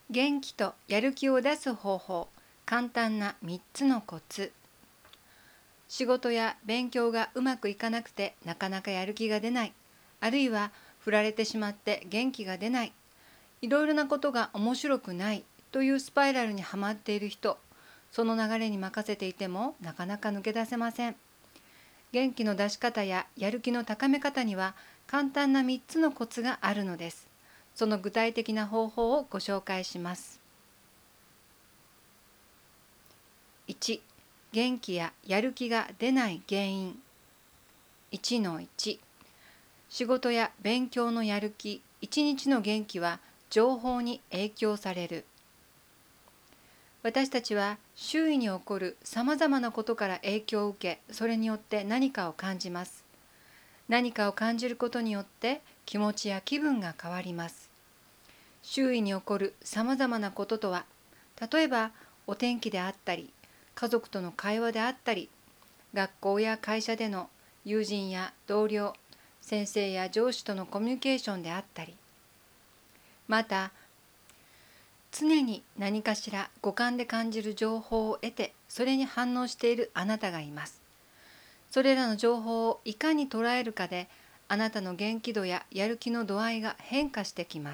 元気とやる気を出す方法、簡単な3つのコツ。仕事や勉強がうまくいかなくてなかなかやる気が出ない。あるいは振られてしまって元気が出ない。いろいろなことが面白くないというスパイラルにはまっている人、その流れに任せていてもなかなか抜け出せません。元気の出し方ややる気の高め方には簡単な3つのコツがあるのです。その具体的な方法をご紹介します。1、元気ややる気が出ない原因。1-1、仕事や勉強のやる気、一日の元気は情報に影響される。私たちは周囲に起こるさまざまなことから影響を受け、それによって何かを感じます。何かを感じることによって気持ちや気分が変わります。周囲に起こるさまざまなこととは、例えばお天気であったり、家族との会話であったり、学校や会社での友人や同僚、先生や上司とのコミュニケーションであったり、また常に何かしら五感で感じる情報を得て、それに反応しているあなたがいます。それらの情報をいかに捉えるかで、あなたの元気度ややる気の度合いが変化してきます。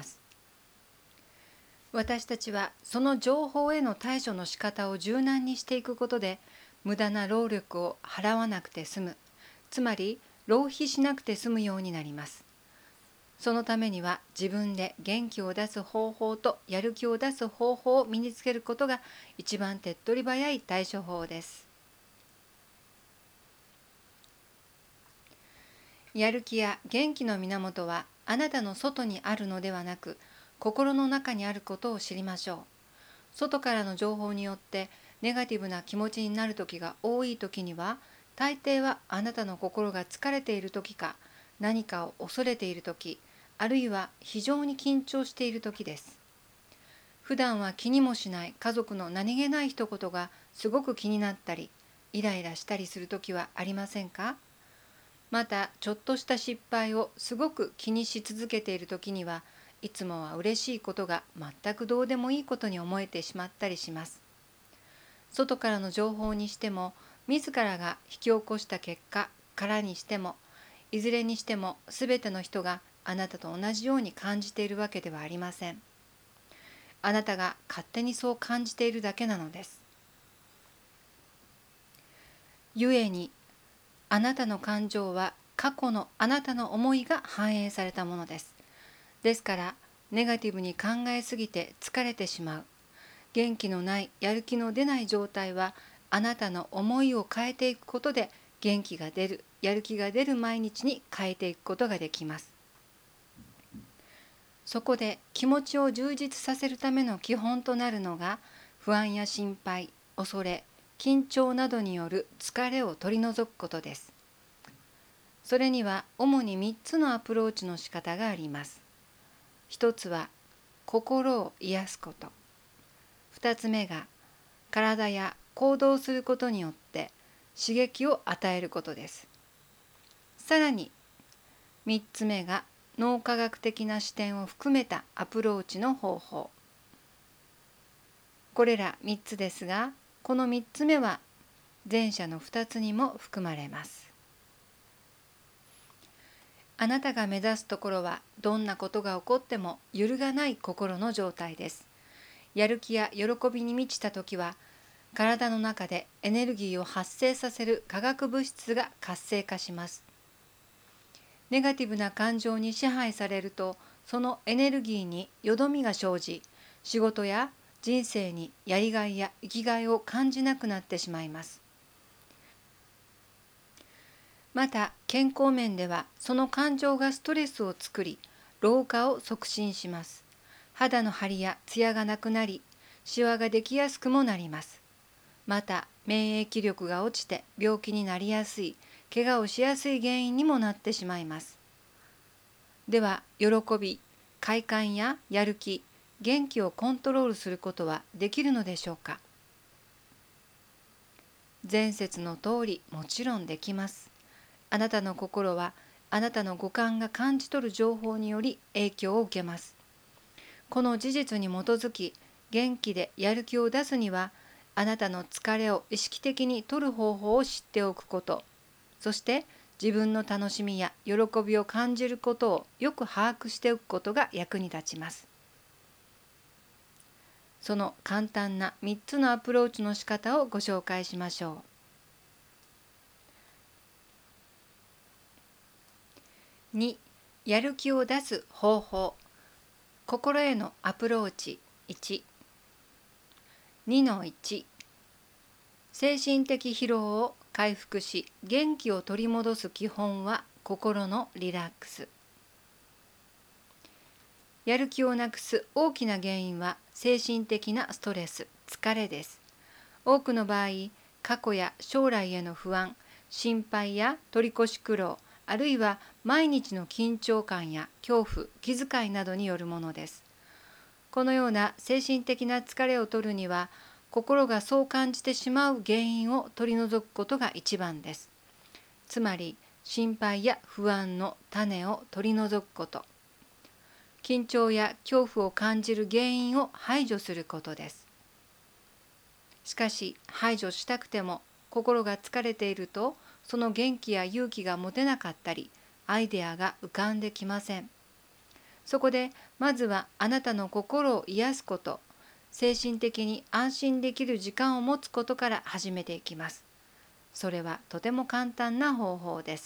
私たちはその情報への対処の仕方を柔軟にしていくことで、無駄な労力を払わなくて済む、つまり浪費しなくて済むようになります。そのためには自分で元気を出す方法とやる気を出す方法を身につけることが一番手っ取り早い対処法です。やる気や元気の源はあなたの外にあるのではなく、心の中にあることを知りましょう。外からの情報によってネガティブな気持ちになる時が多い時には、大抵はあなたの心が疲れている時か、何かを恐れている時、あるいは非常に緊張している時です。普段は気にもしない家族の何気ない一言がすごく気になったり、イライラしたりする時はありませんか？また、ちょっとした失敗をすごく気にし続けている時には、いつもは嬉しいことが全くどうでもいいことに思えてしまったりします。外からの情報にしても、自らが引き起こした結果からにしても、いずれにしても全ての人があなたと同じように感じているわけではありません。あなたが勝手にそう感じているだけなのです。故に、あなたの感情は過去のあなたの思いが反映されたものです。ですから、ネガティブに考えすぎて疲れてしまう。元気のない、やる気の出ない状態は、あなたの思いを変えていくことで、元気が出る、やる気が出る毎日に変えていくことができます。そこで気持ちを充実させるための基本となるのが、不安や心配、恐れ、緊張などによる疲れを取り除くことです。それには主に3つのアプローチの仕方があります。1つは心を癒すこと。2つ目が体や行動することによって刺激を与えることです。さらに3つ目が脳科学的な視点を含めたアプローチの方法。これら3つですが、この3つ目は前者の2つにも含まれます。あなたが目指すところは、どんなことが起こっても揺るがない心の状態です。やる気や喜びに満ちた時は、体の中でエネルギーを発生させる化学物質が活性化します。ネガティブな感情に支配されると、そのエネルギーによどみが生じ、仕事や人生にやりがいや生きがいを感じなくなってしまいます。また、健康面では、その感情がストレスを作り、老化を促進します。肌の張りやツヤがなくなり、シワができやすくもなります。また、免疫力が落ちて病気になりやすい、怪我をしやすい原因にもなってしまいます。では、喜び、快感ややる気、元気をコントロールすることはできるのでしょうか？前節の通り、もちろんできます。あなたの心は、あなたの五感が感じ取る情報により影響を受けます。この事実に基づき、 元気でやる気を出すには、あなたの疲れを意識的に取る方法を知っておくこと、そして自分の楽しみや喜びを感じることをよく把握しておくことが役に立ちます。その簡単な3つのアプローチの仕方をご紹介しましょう。2、やる気を出す方法。心へのアプローチ1。2-1。精神的疲労を回復し、元気を取り戻す基本は心のリラックス。やる気をなくす大きな原因は精神的なストレス、疲れです。多くの場合、過去や将来への不安、心配や取り越し苦労、あるいは毎日の緊張感や恐怖、気遣いなどによるものです。このような精神的な疲れを取るには、心がそう感じてしまう原因を取り除くことが一番です。つまり、心配や不安の種を取り除くこと。緊張や恐怖を感じる原因を排除することです。しかし、排除したくても心が疲れていると、その元気や勇気が持てなかったり、アイデアが浮かんできません。そこで、まずはあなたの心を癒すこと、精神的に安心できる時間を持つことから始めていきます。それはとても簡単な方法です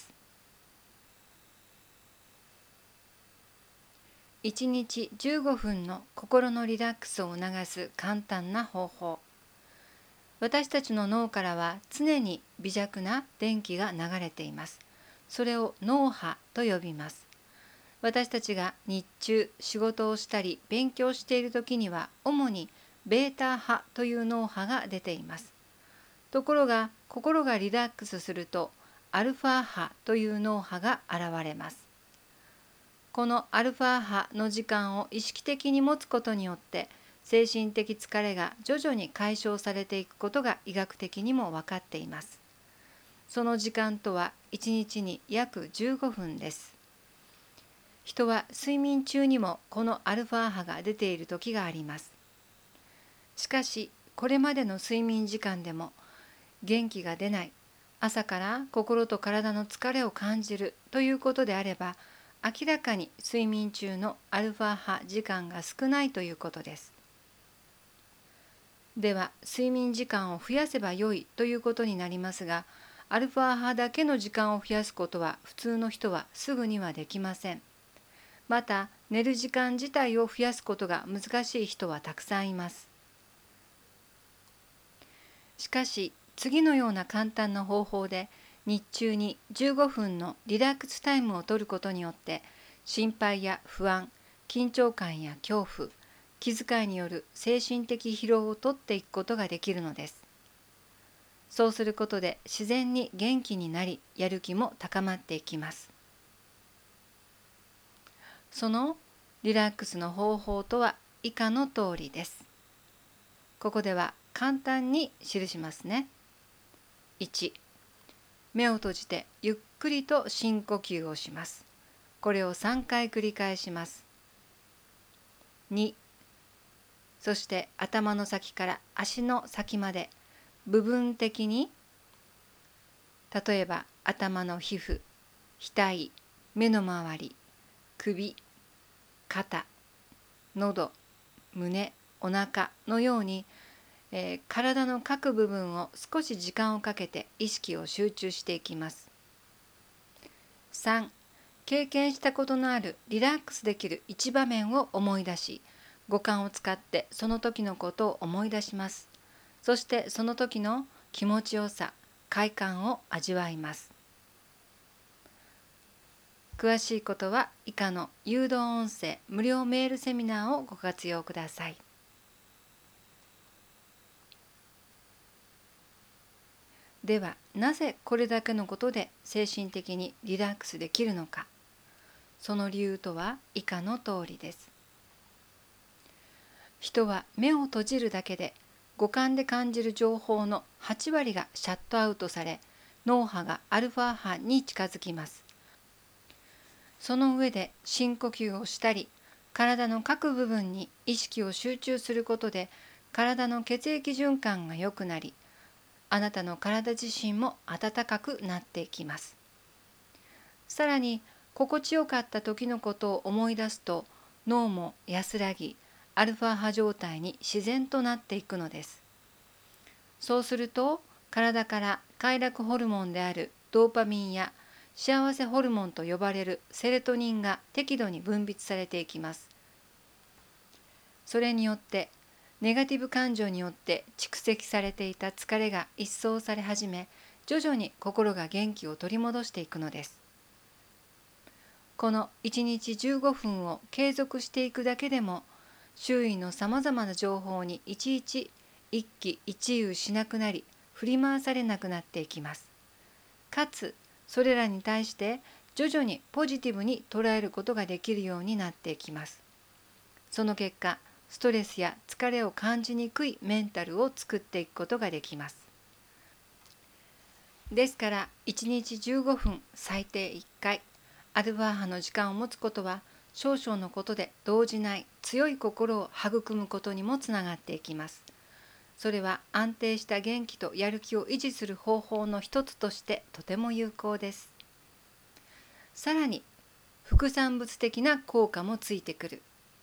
。1日15分の心のリラックスを促す簡単な方法。私たちの脳からは常に微弱な電気が流れています。それを脳波と呼びます。私たちが日中仕事をしたり勉強している時には主にベータ波という脳波が出ています。ところが心がリラックスするとアルファ波という脳波が現れます。このアルファ波の時間を意識的に持つことによって精神的疲れが徐々に解消されていくことが医学的にも分かっています。その時間とは1日に約15分です。人は睡眠中にもこのアルファ波が出ている時があります。しかし、これまでの睡眠時間でも元気が出ない、朝から心と体の疲れを感じるということであれば、明らかに睡眠中のアルファ波時間が少ないということです。では、睡眠時間を増やせばよいということになりますが、アルファ波だけの時間を増やすことは普通の人はすぐにはできません。また、寝る時間自体を増やすことが難しい人はたくさんいます。しかし、次のような簡単な方法で日中に15分のリラックスタイムを取ることによって心配や不安、緊張感や恐怖、気遣いによる精神的疲労を取っていくことができるのです。そうすることで自然に元気になり、やる気も高まっていきます。そのリラックスの方法とは以下の通りです。ここでは簡単に記しますね。1、目を閉じてゆっくりと深呼吸をします。これを3回繰り返します。2、そして頭の先から足の先まで部分的に、例えば頭の皮膚、額、目の周り、首、肩、喉、胸、お腹のように、体の各部分を少し時間をかけて意識を集中していきます。3、経験したことのあるリラックスできる一場面を思い出し、五感を使ってその時のことを思い出します。そしてその時の気持ちよさ、快感を味わいます。詳しいことは以下の誘導音声無料メールセミナーをご活用ください。では、なぜこれだけのことで精神的にリラックスできるのか。その理由とは以下の通りです。人は目を閉じるだけで五感で感じる情報の8割がシャットアウトされ、脳波がアルファ波に近づきます。その上で深呼吸をしたり、 体の各部分に意識を集中することで、体の血液循環が良くなり、あなたの体自身も温かくなっていきます。さらに、心地よかった時のことを思い出すと、脳も安らぎ、アルファ波状態に自然となっていくのです。そうすると、体から快楽ホルモンであるドーパミンや幸せホルモンと呼ばれるセロトニンが適度に分泌されていきます。それによって、ネガティブ感情によって蓄積されていた疲れが一掃され始め、徐々に心が元気を取り戻していくのです。この1日15分を継続していくだけでも、周囲のさまざまな情報にいちいち一喜一憂しなくなり、振り回されなくなっていきます。かつ、それらに対して徐々にポジティブに捉えることができるようになっていきます。その結果、ストレスや疲れを感じにくいメンタルを作っていくことができます。ですから、1日15分最低1回、アルファ波の時間を持つことは、少々のことで動じない強い心を育むことにもつながっていきます。それは安定した元気とやる気を維持する方法の一つとしてとても有効です。さらに、副産物的な効果もついてくる。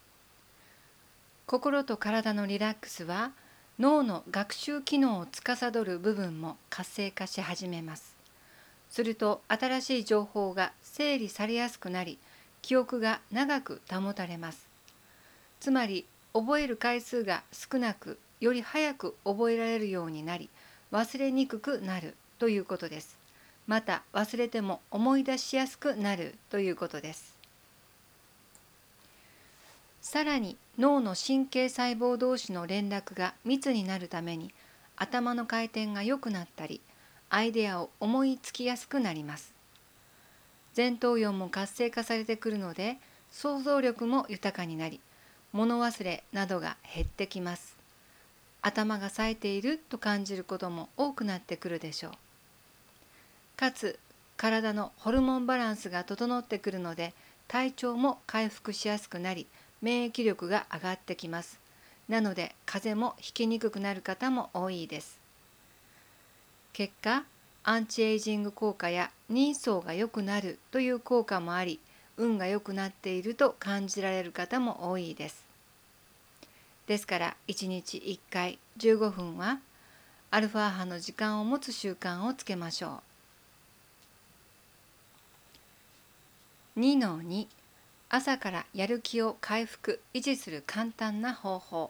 心と体のリラックスは、脳の学習機能を司る部分も活性化し始めます。すると、新しい情報が整理されやすくなり、記憶が長く保たれます。つまり、覚える回数が少なく、より早く覚えられるようになり、忘れにくくなるということです。また、忘れても思い出しやすくなるということです。さらに、脳の神経細胞同士の連絡が密になるために、頭の回転が良くなったり、アイデアを思いつきやすくなります。前頭葉も活性化されてくるので、想像力も豊かになり、物忘れなどが減ってきます。頭が冴えていると感じることも多くなってくるでしょう。かつ、体のホルモンバランスが整ってくるので、体調も回復しやすくなり、免疫力が上がってきます。なので、風邪もひきにくくなる方も多いです。結果、アンチエイジング効果や人相が良くなるという効果もあり、運が良くなっていると感じられる方も多いです。ですから、1日1回15分は、アルファ波の時間を持つ習慣をつけましょう。2-2、朝からやる気を回復・維持する簡単な方法。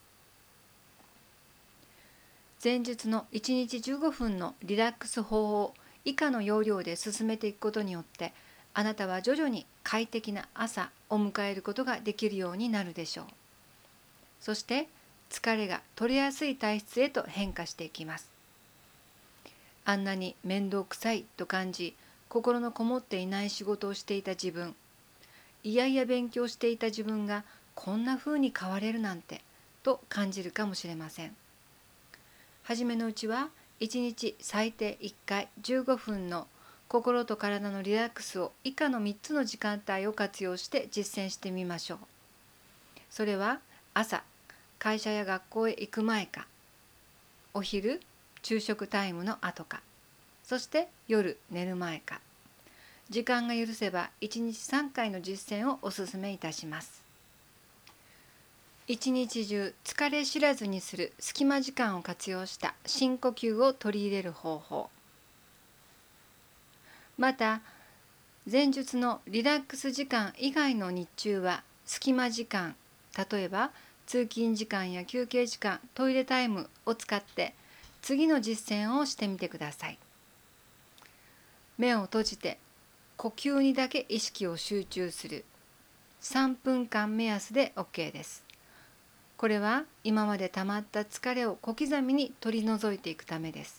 前述の1日15分のリラックス法を以下の要領で進めていくことによって、あなたは徐々に快適な朝を迎えることができるようになるでしょう。そして、疲れが取れやすい体質へと変化していきます。あんなに面倒くさいと感じ、心のこもっていない仕事をしていた自分、いやいや勉強していた自分がこんな風に変われるなんてと感じるかもしれません。はじめのうちは1日最低1回15分の心と体のリラックスを以下の3つの時間帯を活用して実践してみましょう。それは朝、会社や学校へ行く前か、お昼、昼食タイムの後か、そして夜寝る前か。時間が許せば1日3回の実践をお勧めいたします。一日中疲れ知らずにする隙間時間を活用した深呼吸を取り入れる方法。また、前述のリラックス時間以外の日中は隙間時間、例えば通勤時間や休憩時間、トイレタイムを使って次の実践をしてみてください。目を閉じて呼吸にだけ意識を集中する。3分間目安で OK です。これは今まで溜まった疲れを小刻みに取り除いていくためです。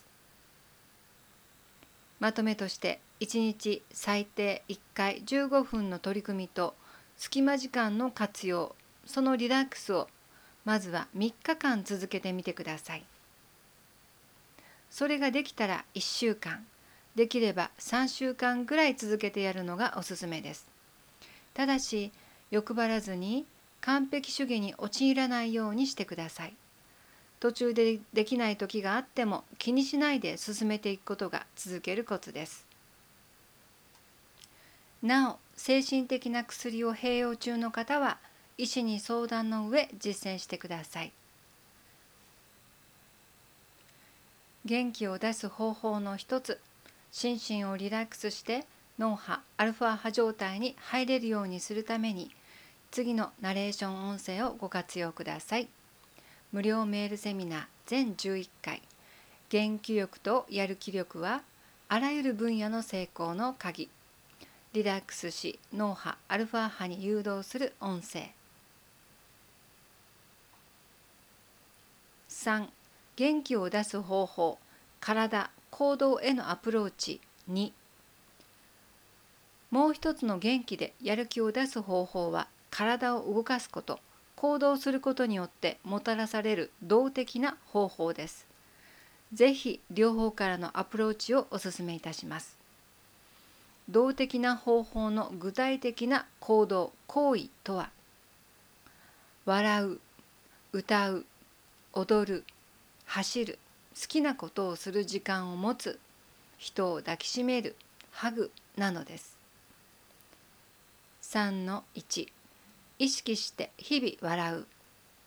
まとめとして、1日最低1回15分の取り組みと隙間時間の活用、そのリラックスをまずは3日間続けてみてください。それができたら1週間、できれば3週間ぐらい続けてやるのがおすすめです。ただし、 欲張らずに完璧主義に陥らないようにしてください。途中でできない時があっても気にしないで進めていくことが続けるコツです。なお、精神的な薬を併用中の方は、医師に相談の上実践してください。元気を出す方法の一つ、心身をリラックスして脳波、アルファ波状態に入れるようにするために、次のナレーション音声をご活用ください。無料メールセミナー全11回、元気力とやる気力はあらゆる分野の成功の鍵。リラックスし脳波、アルファ波に誘導する音声。3、元気を出す方法、体、行動へのアプローチ。2、もう一つの元気でやる気を出す方法は、体を動かすこと、行動することによってもたらされる動的な方法です。ぜひ両方からのアプローチをお勧めいたします。動的な方法の具体的な行動・行為とは、笑う、歌う、踊る、走る、好きなことをする時間を持つ、人を抱きしめる、ハグなのです。3-1、意識して日々笑う。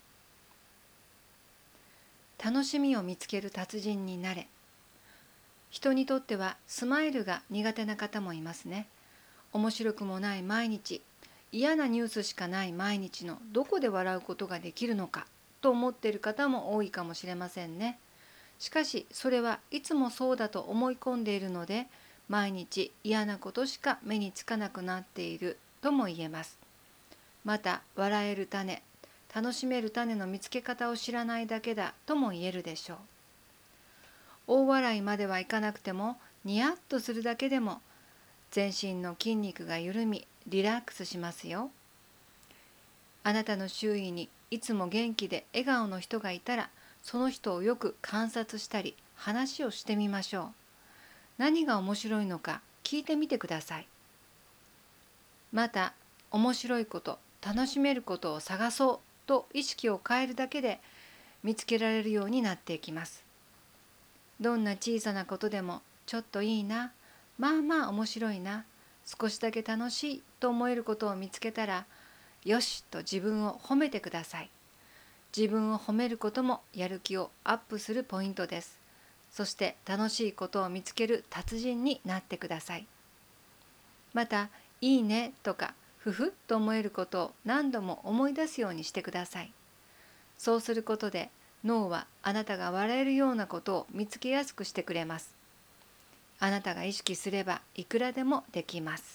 楽しみを見つける達人になれ。人にとってはスマイルが苦手な方もいますね。面白くもない毎日、嫌なニュースしかない毎日のどこで笑うことができるのかと思っている方も多いかもしれませんね。しかしそれはいつもそうだと思い込んでいるので、毎日嫌なことしか目につかなくなっているとも言えます。また、笑える種、楽しめる種の見つけ方を知らないだけだとも言えるでしょう。大笑いまではいかなくても、ニヤッとするだけでも全身の筋肉が緩み、リラックスしますよ。あなたの周囲にいつも元気で笑顔の人がいたら、その人をよく観察したり話をしてみましょう。何が面白いのか聞いてみてください。また、面白いこと、楽しめることを探そうと意識を変えるだけで見つけられるようになっていきます。どんな小さなことでも、ちょっといいな、まあまあ面白いな、少しだけ楽しいと思えることを見つけたら、よしと自分を褒めてください。自分を褒めることもやる気をアップするポイントです。そして楽しいことを見つける達人になってください。また、いいねとかふふっと思えることを何度も思い出すようにしてください。そうすることで脳はあなたが笑えるようなことを見つけやすくしてくれます。あなたが意識すればいくらでもできます。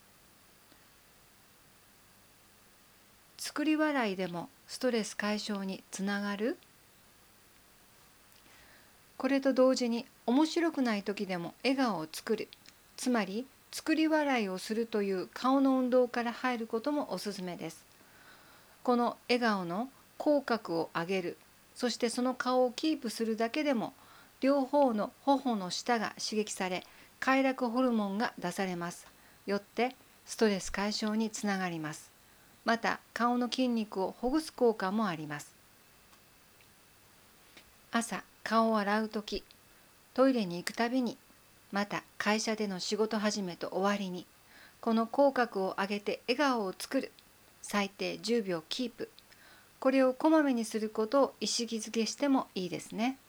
作り笑いでもストレス解消につながる？これと同時に面白くない時でも笑顔を作る、つまり作り笑いをするという顔の運動から入ることもおすすめです。この笑顔の口角を上げる、そしてその顔をキープするだけでも両方の頬の下が刺激され、快楽ホルモンが出されます。よってストレス解消につながります。また顔の筋肉をほぐす効果もあります。朝顔を洗うとき、トイレに行くたびに、また会社での仕事始めと終わりに、この口角を上げて笑顔を作る、最低10秒キープ、これをこまめにすることを意識づけしてもいいですね。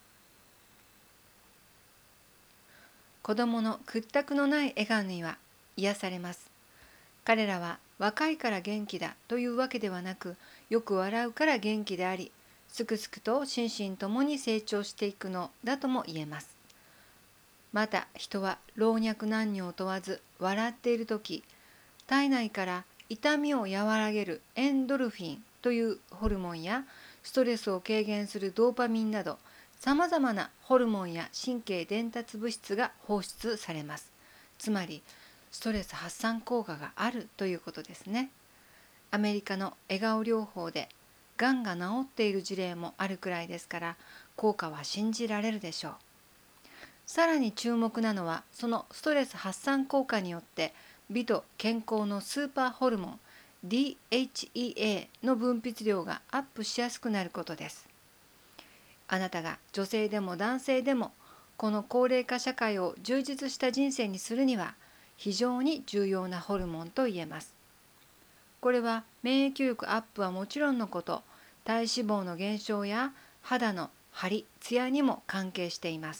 子供の屈託のない笑顔には癒されます。彼らは若いから元気だというわけではなく、よく笑うから元気であり、すくすくと心身ともに成長していくのだとも言えます。また人は老若男女を問わず笑っているとき、体内から痛みを和らげるエンドルフィンというホルモンや、ストレスを軽減するドーパミンなど、さまざまなホルモンや神経伝達物質が放出されます。つまりストレス発散効果があるということですね。アメリカの笑顔療法でがんが治っている事例もあるくらいですから、効果は信じられるでしょう。さらに注目なのは、そのストレス発散効果によって美と健康のスーパーホルモン DHEA の分泌量がアップしやすくなることです。あなたが女性でも男性でもこの高齢化社会を充実した人生にするには非常に重要なホルモンと言えます。これは免疫力アップはもちろんのこと、体脂肪の減少や肌の張り・ツヤにも関係しています。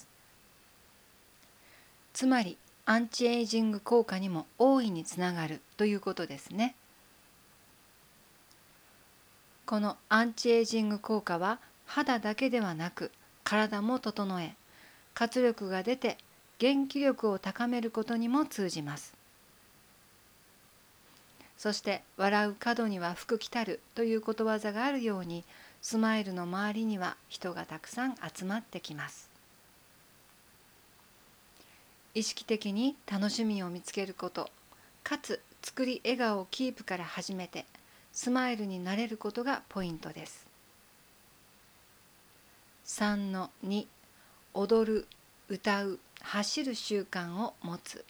つまりアンチエイジング効果にも大いにつながるということですね。このアンチエイジング効果は肌だけではなく体も整え、活力が出て元気力を高めることにも通じます。そして笑う門には福来たるということわざがあるように、スマイルの周りには人がたくさん集まってきます。意識的に楽しみを見つけること、かつ作り笑顔をキープから始めてスマイルになれることがポイントです。3-2 踊る、歌う、走る習慣を持つ。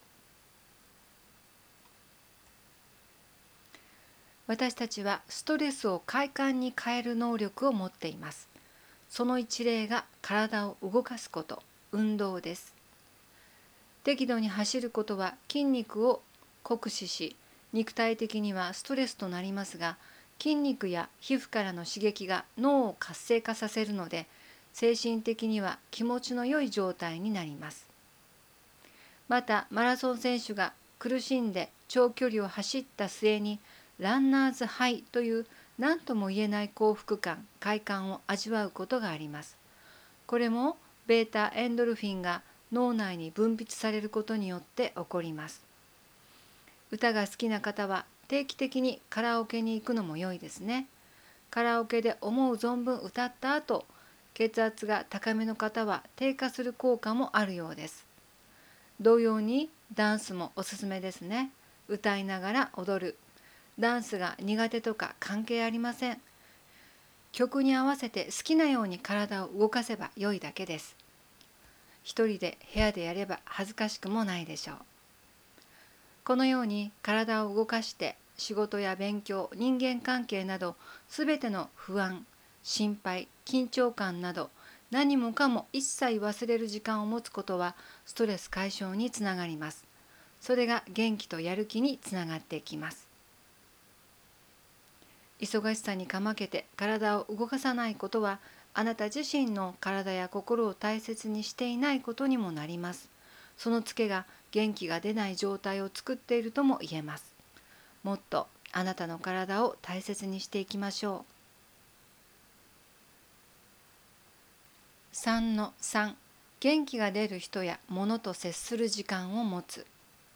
私たちはストレスを快感に変える能力を持っています。その一例が体を動かすこと、運動です。適度に走ることは筋肉を酷使し、肉体的にはストレスとなりますが、筋肉や皮膚からの刺激が脳を活性化させるので、精神的には気持ちの良い状態になります。また、マラソン選手が苦しんで長距離を走った末に、ランナーズハイという何とも言えない幸福感、快感を味わうことがあります。これもベータエンドルフィンが脳内に分泌されることによって起こります。歌が好きな方は定期的にカラオケに行くのも良いですね。カラオケで思う存分歌った後、血圧が高めの方は低下する効果もあるようです。同様にダンスもおすすめですね。歌いながら踊る。ダンスが苦手とか関係ありません。曲に合わせて好きなように体を動かせば良いだけです。一人で部屋でやれば恥ずかしくもないでしょう。このように体を動かして仕事や勉強、人間関係などすべての不安、心配、緊張感など何もかも一切忘れる時間を持つことはストレス解消につながります。それが元気とやる気につながっていきます。忙しさにかまけて体を動かさないことはあなた自身の体や心を大切にしていないことにもなります。そのツケが元気が出ない状態を作っているとも言えます。もっとあなたの体を大切にしていきましょう。3-3 元気が出る人や物と接する時間を持つ。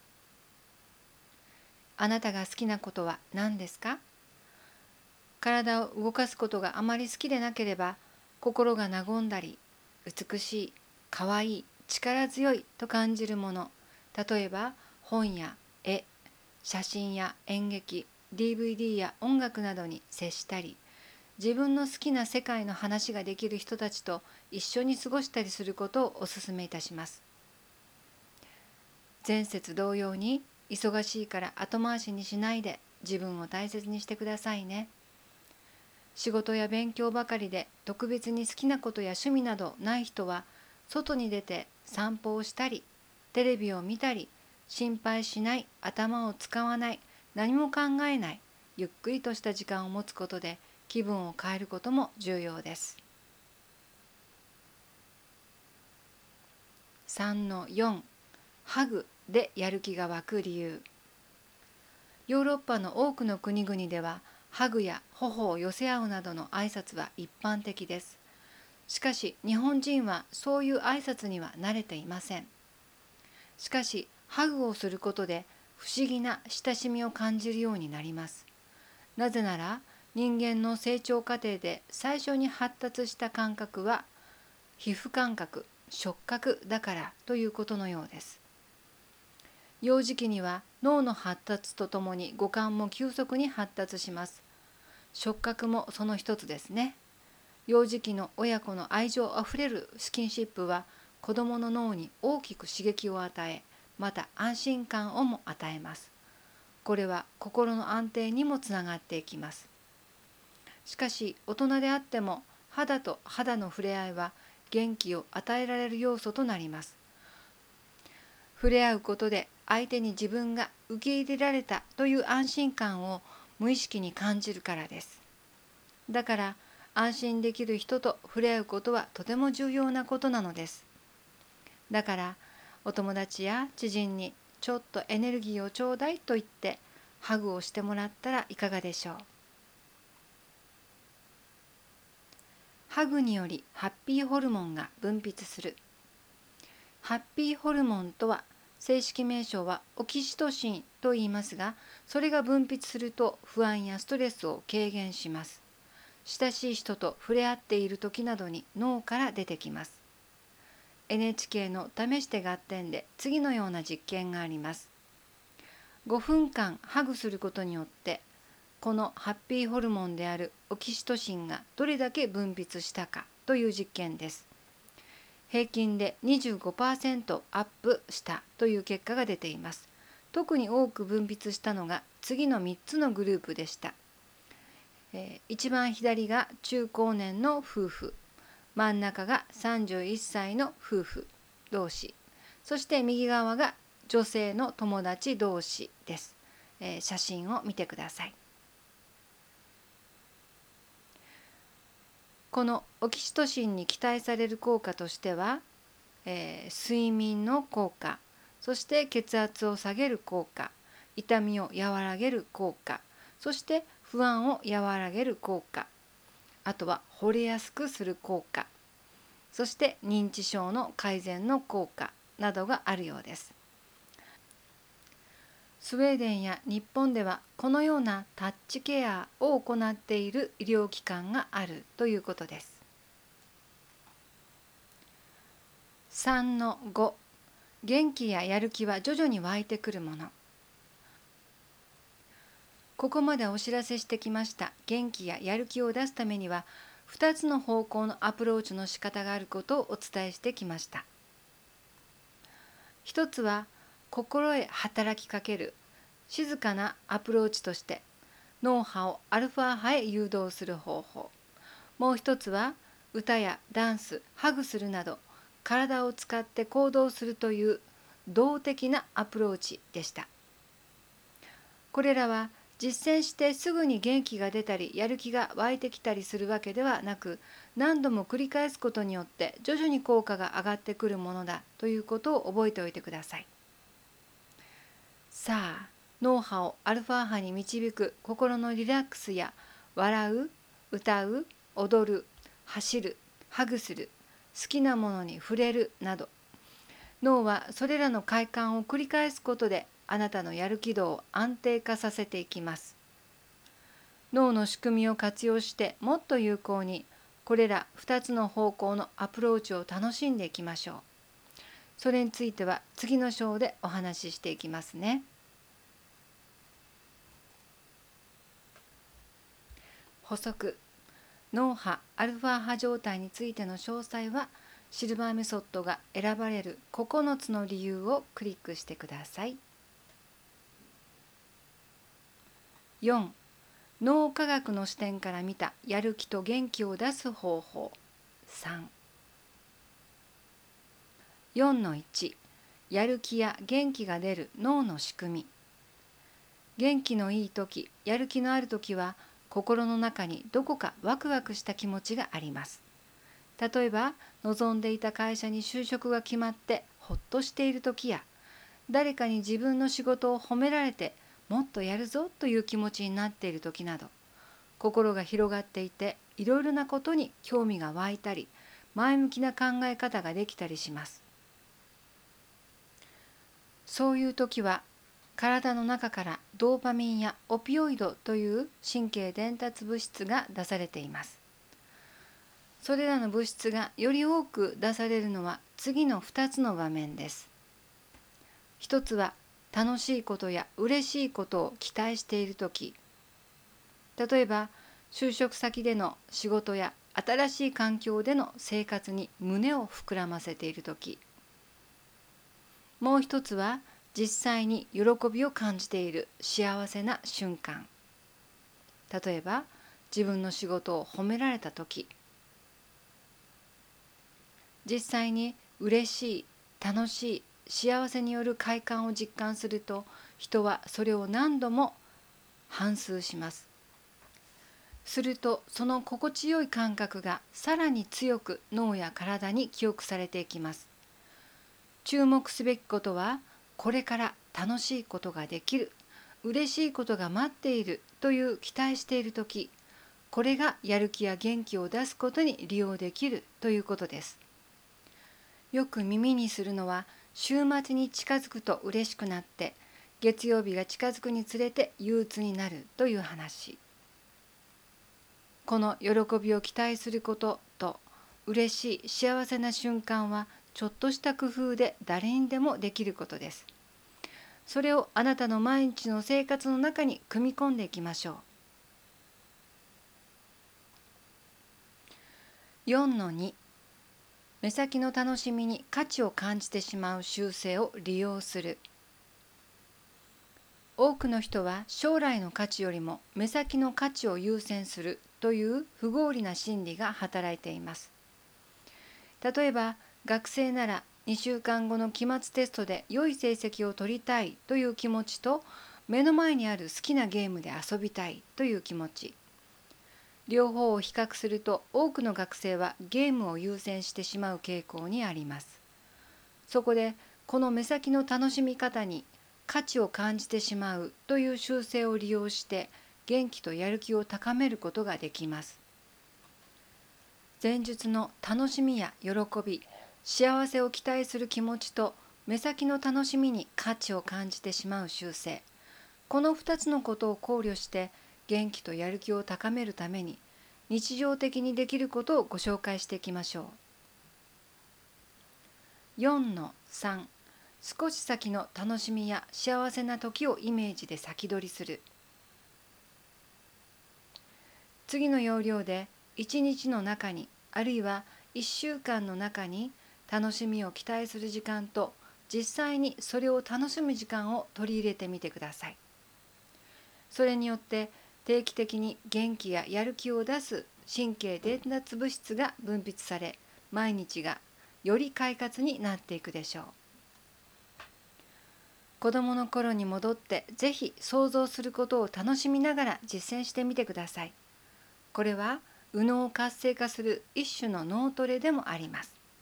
あなたが好きなことは何ですか？体を動かすことがあまり好きでなければ、心が和んだり、美しい、かわいい、力強いと感じるもの、例えば本や絵、写真や演劇、DVD や音楽などに接したり、自分の好きな世界の話ができる人たちと一緒に過ごしたりすることをお勧めいたします。前節同様に、忙しいから後回しにしないで自分を大切にしてくださいね。仕事や勉強ばかりで特別に好きなことや趣味などない人は、外に出て散歩をしたり、テレビを見たり、心配しない、頭を使わない、何も考えない、ゆっくりとした時間を持つことで気分を変えることも重要です。3-4 ハグでやる気が湧く理由。ヨーロッパの多くの国々ではハグや頬を寄せ合うなどの挨拶は一般的です。しかし日本人はそういう挨拶には慣れていません。しかしハグをすることで不思議な親しみを感じるようになります。なぜなら人間の成長過程で最初に発達した感覚は皮膚感覚、触覚だからということのようです。幼児期には脳の発達とともに五感も急速に発達します。触覚もその一つですね。幼児期の親子の愛情あふれるスキンシップは子どもの脳に大きく刺激を与え、また安心感をも与えます。 これは心の安定にもつながっていきます。しかし大人であっても肌と肌の触れ合いは元気を与えられる要素となります。触れ合うことで相手に自分が受け入れられたという安心感を無意識に感じるからです。だから安心できる人と触れ合うことはとても重要なことなのです。だからお友達や知人にちょっとエネルギーをちょうだいと言ってハグをしてもらったらいかがでしょう。ハグによりハッピーホルモンが分泌する。ハッピーホルモンとは正式名称はオキシトシンと言いますが、それが分泌すると不安やストレスを軽減します。親しい人と触れ合っている時などに脳から出てきます。NHK の試してガッテンで次のような実験があります。5分間ハグすることによってこのハッピーホルモンであるオキシトシンがどれだけ分泌したかという実験です。平均で 25% アップしたという結果が出ています。特に多く分泌したのが次の3つのグループでした。一番左が中高年の夫婦、真ん中が31歳の夫婦同士、そして右側が女性の友達同士です。写真を見てください。このオキシトシンに期待される効果としては、睡眠の効果、そして血圧を下げる効果、痛みを和らげる効果、そして不安を和らげる効果、あとは惚れやすくする効果、そして認知症の改善の効果などがあるようです。スウェーデンや日本ではこのようなタッチケアを行っている医療機関があるということです。3-5 元気ややる気は徐々に湧いてくるもの。ここまでお知らせしてきました元気ややる気を出すためには2つの方向のアプローチの仕方があることをお伝えしてきました。一つは心へ働きかける静かなアプローチとして脳波をアルファ波へ誘導する方法。もう一つは歌やダンス、ハグするなど体を使って行動するという動的なアプローチでした。これらは実践してすぐに元気が出たりやる気が湧いてきたりするわけではなく、何度も繰り返すことによって徐々に効果が上がってくるものだということを覚えておいてください。さあ、脳波をアルファ波に導く心のリラックスや笑う、歌う、踊る、走る、ハグする、好きなものに触れるなど、脳はそれらの快感を繰り返すことであなたのやる気度を安定化させていきます。脳の仕組みを活用してもっと有効にこれら2つの方向のアプローチを楽しんでいきましょう。それについては次の章でお話ししていきますね。補足。脳波アルファ波状態についての詳細はシルバーメソッドが選ばれる9つの理由をクリックしてください。4. 脳科学の視点から見たやる気と元気を出す方法。3。4-1 やる気や元気が出る脳の仕組み。元気のいい時、やる気のある時は心の中にどこかワクワクした気持ちがあります。例えば望んでいた会社に就職が決まってほっとしている時や、誰かに自分の仕事を褒められてもっとやるぞという気持ちになっている時など、心が広がっていていろいろなことに興味が湧いたり、前向きな考え方ができたりします。そういう時は体の中からドーパミンやオピオイドという神経伝達物質が出されています。それらの物質がより多く出されるのは次の2つの場面です。一つは楽しいことや嬉しいことを期待しているとき、例えば就職先での仕事や新しい環境での生活に胸を膨らませているとき、もう一つは実際に喜びを感じている幸せな瞬間。例えば、自分の仕事を褒められたとき、実際に嬉しい、楽しい、幸せによる快感を実感すると、人はそれを何度も反芻します。すると、その心地よい感覚がさらに強く脳や体に記憶されていきます。注目すべきことは、これから楽しいことができる、嬉しいことが待っているという期待しているとき、これがやる気や元気を出すことに利用できるということです。よく耳にするのは、週末に近づくと嬉しくなって、月曜日が近づくにつれて憂鬱になるという話。この喜びを期待することと、嬉しい幸せな瞬間は、ちょっとした工夫で誰にでもできることです。それをあなたの毎日の生活の中に組み込んでいきましょう。4-2、目先の楽しみに価値を感じてしまう習性を利用する。多くの人は将来の価値よりも目先の価値を優先するという不合理な心理が働いています。例えば、学生なら2週間後の期末テストで良い成績を取りたいという気持ちと、目の前にある好きなゲームで遊びたいという気持ち。両方を比較すると、多くの学生はゲームを優先してしまう傾向にあります。そこで、この目先の楽しみ方に価値を感じてしまうという習性を利用して、元気とやる気を高めることができます。前述の楽しみや喜び、幸せを期待する気持ちと、目先の楽しみに価値を感じてしまう習性、この2つのことを考慮して、元気とやる気を高めるために、日常的にできることをご紹介していきましょう。4-3、少し先の楽しみや幸せな時をイメージで先取りする。次の要領で、1日の中に、あるいは1週間の中に、楽しみを期待する時間と、実際にそれを楽しむ時間を取り入れてみてください。それによって定期的に元気ややる気を出す神経伝達物質が分泌され、毎日がより快活になっていくでしょう。子どもの頃に戻って、ぜひ想像することを楽しみながら実践してみてください。これは右脳を活性化する一種の脳トレでもあります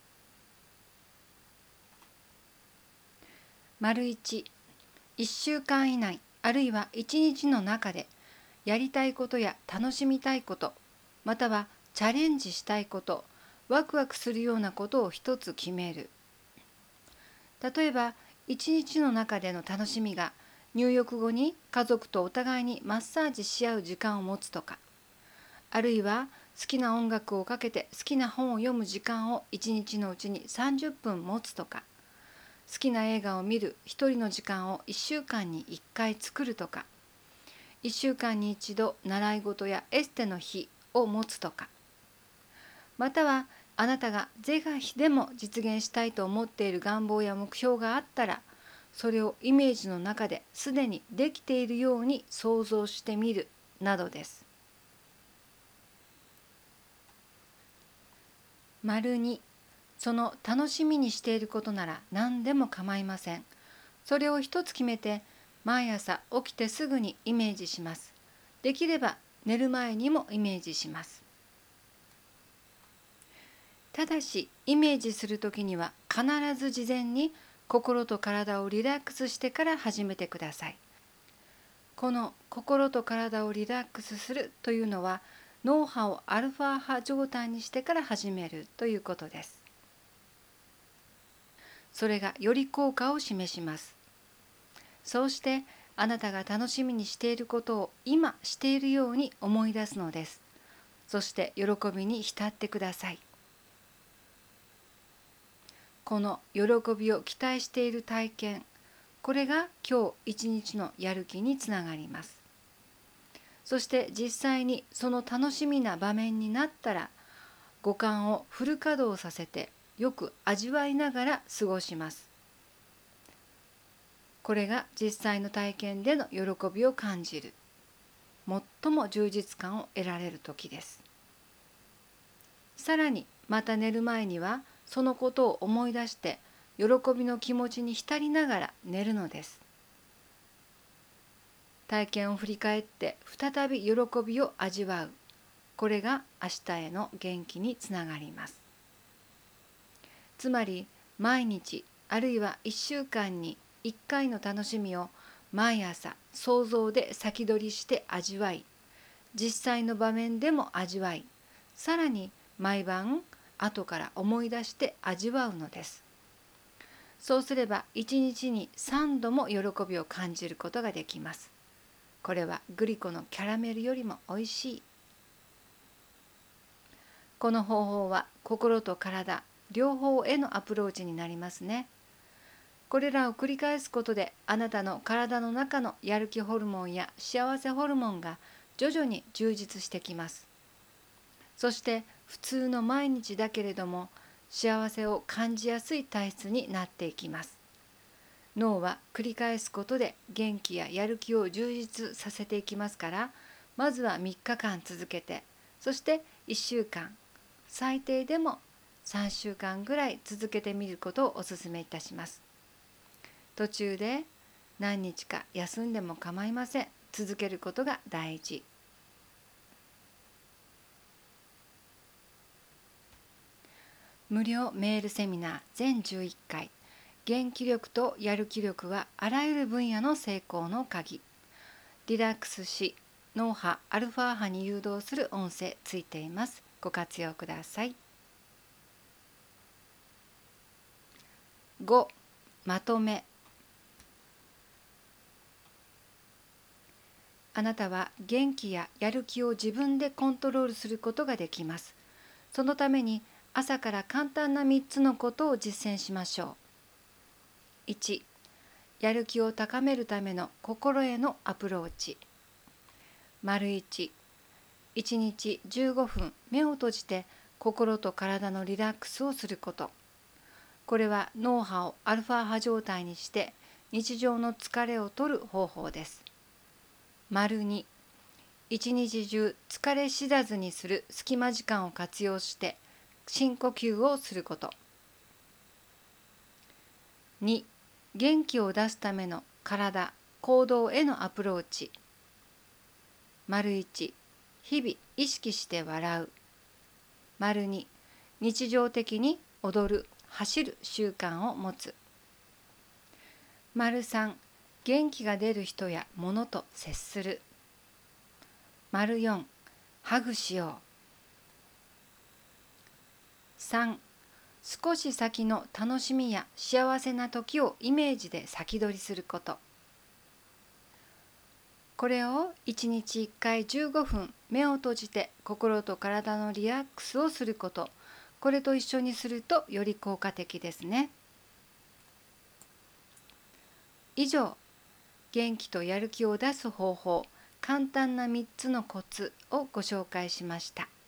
。1、1週間以内、あるいは1日の中で、やりたいことや楽しみたいこと、またはチャレンジしたいこと、ワクワクするようなことを一つ決める。例えば、1日の中での楽しみが、入浴後に家族とお互いにマッサージし合う時間を持つとか、あるいは好きな音楽をかけて好きな本を読む時間を1日のうちに30分持つとか、好きな映画を見る一人の時間を1週間に1回作るとか、1週間に1度習い事やエステの日を持つとか、またはあなたが是が非でも実現したいと思っている願望や目標があったら、それをイメージの中ですでにできているように想像してみるなどです。2、その楽しみにしていることなら何でも構いません。それを一つ決めて、毎朝起きてすぐにイメージします。できれば寝る前にもイメージします。ただし、イメージするときには必ず事前に心と体をリラックスしてから始めてください。この心と体をリラックスするというのは、脳波をアルファ波状態にしてから始めるということです。それがより効果を示します。そうしてあなたが楽しみにしていることを今しているように思い出すのです。そして喜びに浸ってください。この喜びを期待している体験、これが今日一日のやる気につながります。そして実際にその楽しみな場面になったら、五感をフル稼働させてよく味わいながら過ごします。 これが実際の体験での喜びを感じる、最も充実感を得られる時です。さらにまた寝る前にはそのことを思い出して喜びの気持ちに浸りながら寝るのです。体験を振り返って再び喜びを味わう。これが明日への元気につながります。つまり毎日あるいは1週間に1回の楽しみを毎朝想像で先取りして味わい、実際の場面でも味わい、さらに毎晩後から思い出して味わうのです。そうすれば1日に3度も喜びを感じることができます。これはグリコのキャラメルよりもおいしい。この方法は心と体両方へのアプローチになりますね。これらを繰り返すことであなたの体の中のやる気ホルモンや幸せホルモンが徐々に充実してきます。そして普通の毎日だけれども幸せを感じやすい体質になっていきます。脳は繰り返すことで元気ややる気を充実させていきますから、まずは3日間続けて、そして1週間、最低でも3週間ぐらい続けてみることをお勧めいたします。途中で何日か休んでも構いません。続けることが大事。無料メールセミナー全11回。元気力とやる気力はあらゆる分野の成功の鍵。リラックスし、脳波、アルファ波に誘導する音声ついています。ご活用ください。5. まとめ。あなたは元気ややる気を自分でコントロールすることができます。そのために朝から簡単な3つのことを実践しましょう。1. やる気を高めるための心へのアプローチ。1. 1日15分目を閉じて心と体のリラックスをすること。これは脳波をアルファ波状態にして日常の疲れを取る方法です。2. 一日中疲れ知らずにする隙間時間を活用して深呼吸をすること。2. 元気を出すための体、行動へのアプローチ。1. 日々意識して笑う。2. 日常的に踊る、走る習慣を持つ。3. 元気が出る人や物と接する。4. ハグしよう。3. 少し先の楽しみや幸せな時をイメージで先取りすること。これを1日1回15分目を閉じて心と体のリラックスをすること。これと一緒にするとより効果的ですね。以上、元気とやる気を出す方法、簡単な3つのコツをご紹介しました。